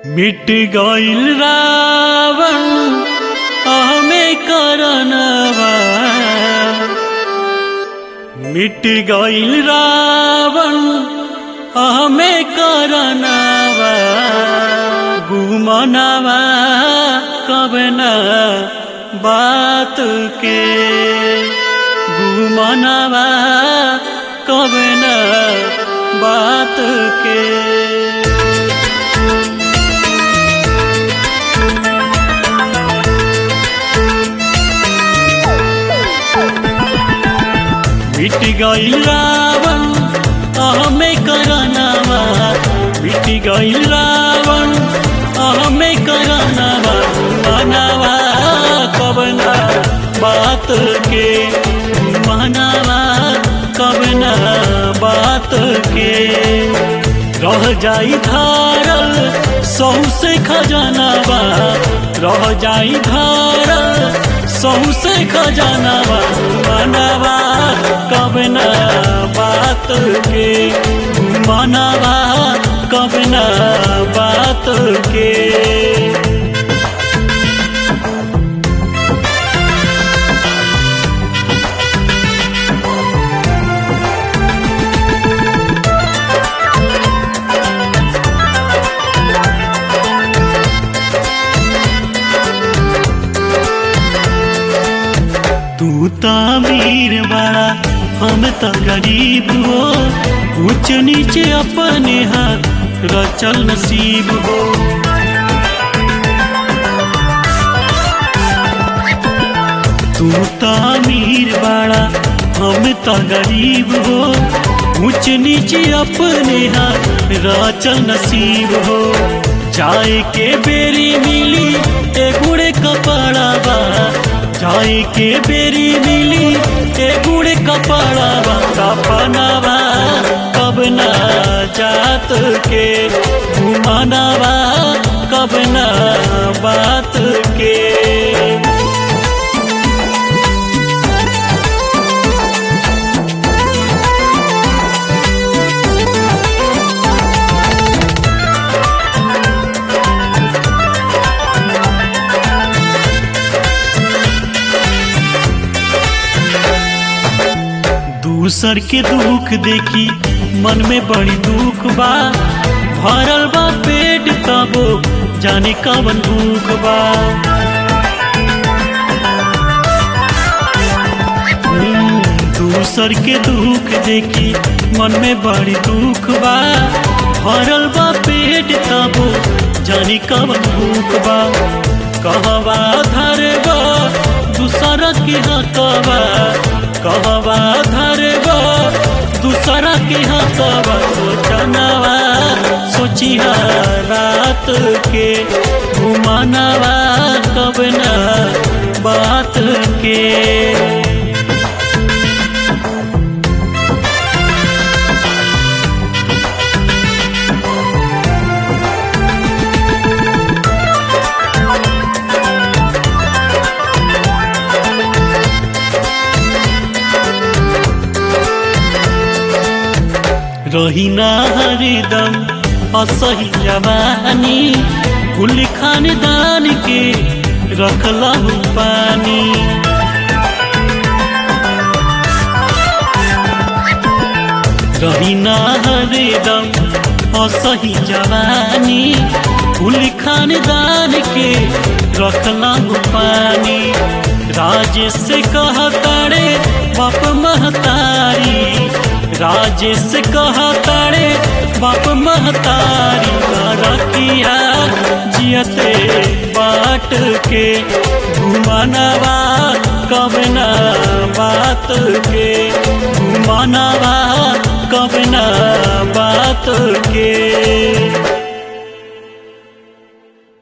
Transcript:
मिट गइल रावण हमें करनवा। मिट गइल रावण हमें करनवा। गुमनवा कबना बात के। गुमनवा कबना बात के। मिट गइल रावण हमें करनवा। मिट गइल रावण हमें करनवा। मनवा कबना बात के। मनवा कबना बात के। रह जाई धारल सौसे खजानवा। रह जाई धारल सौसे खजानवा। मनवा कबना बात के। मनवा कबना बात के। तू तो अमीर बड़ा हम तो गरीब हो। ऊंच नीचे अपने हाथ रचल नसीब हो। तू तो अमीर बड़ा हम तो गरीब हो। ऊंच नीचे अपने हाथ रचल नसीब हो। जाए के बेरी मिली गुड़े कपड़ावा। जाए के बेरी मिली गुड़े कपड़ावा। सपनावा कबना जात के। घुमानवा कबना बात के। दूसर के दुख देखी मन में बड़ी दुख बा। भरल बा पेट तबो जाने कवन भूख बा। दूसर के दुख देखी मन में बड़ी दुख बा। भरल बा पेट तबो जाने कवन भूख बा। कहवा धरबा दूसरा के हकवा। कहवा धरबा दूसरा के हकवा। सोचनवा सोचिहा रात के। घुमानवा कबना बात के। रही ना हरदम असही जवानी। कुल खानदान के रखलहु पानी। रही ना हरदम असही जवानी। कुल खानदान के रखलहु पानी। राजेश से कहताड़े बाप महतारी। राजेश से कहताड़े बाप महतारी। रखिया जियते बाट के। घुमानवा कबना बात के। घुमानवा कबना बात के।